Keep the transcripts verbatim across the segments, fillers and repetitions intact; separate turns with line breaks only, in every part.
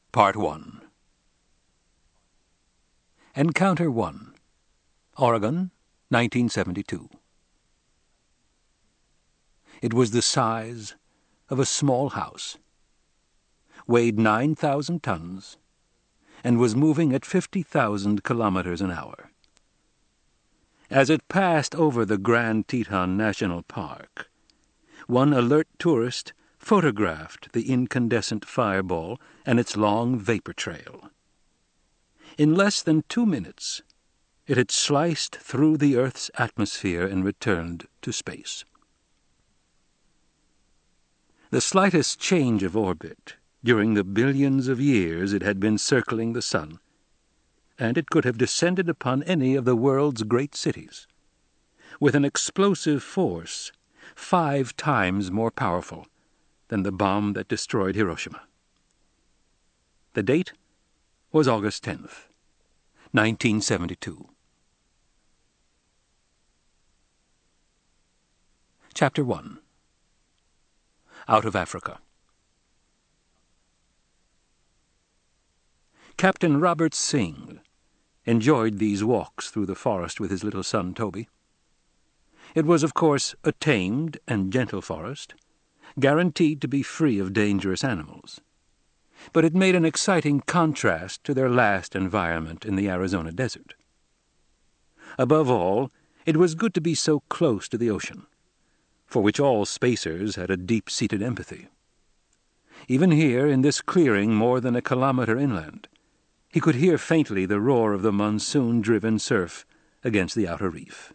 Part one. Encounter one. Oregon, nineteen seventy-two. It was the size of a small house, weighed nine thousand tons, and was moving at fifty thousand kilometers an hour. As it passed over the Grand Teton National Park, one alert tourist photographed the incandescent fireball and its long vapor trail. In less than two minutes, it had sliced through the Earth's atmosphere and returned to space. The slightest change of orbit during the billions of years it had been circling the sun, and it could have descended upon any of the world's great cities, with an explosive force five times more powerful than the bomb that destroyed Hiroshima. The date was August tenth, nineteen seventy-two. Chapter one. Out of Africa. Captain Robert Singh enjoyed these walks through the forest with his little son Toby. It was, of course, a tamed and gentle forest, guaranteed to be free of dangerous animals, but it made an exciting contrast to their last environment in the Arizona desert. Above all, it was good to be so close to the ocean, for which all spacers had a deep-seated empathy. Even here, in this clearing more than a kilometer inland, he could hear faintly the roar of the monsoon-driven surf against the outer reef.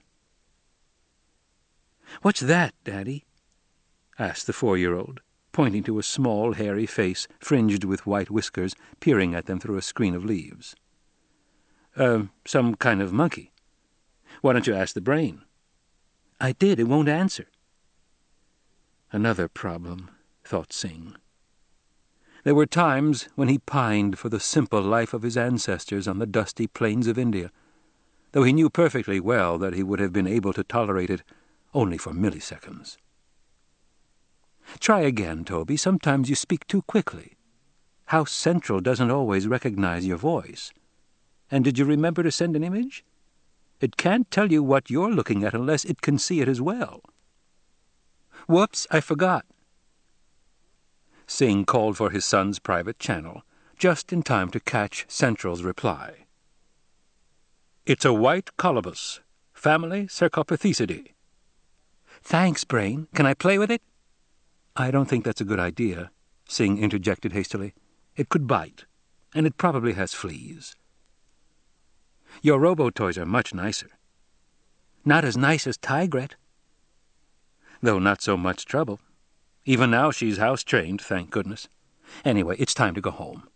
"What's that, Daddy?" asked the four-year-old, pointing to a small, hairy face fringed with white whiskers, peering at them through a screen of leaves. Uh, some kind of monkey. Why don't you ask the brain?" "I did. It won't answer." Another problem, thought Singh. There were times when he pined for the simple life of his ancestors on the dusty plains of India, though he knew perfectly well that he would have been able to tolerate it only for milliseconds. "Try again, Toby. Sometimes you speak too quickly. House Central doesn't always recognize your voice. And did you remember to send an image? It can't tell you what you're looking at unless it can see it as well." "Whoops, I forgot." Singh called for his son's private channel, just in time to catch Central's reply. "It's a white colobus, family Cercopithecidae." "Thanks, Brain. Can I play with it?" "I don't think that's a good idea," Singh interjected hastily. "It could bite, and it probably has fleas." "Your robo-toys are much nicer." "Not as nice as Tigret." "Though not so much trouble. Even now she's house-trained, thank goodness. Anyway, it's time to go home."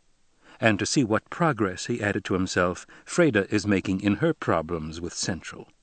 And to see what progress, he added to himself, Freda is making in her problems with Central.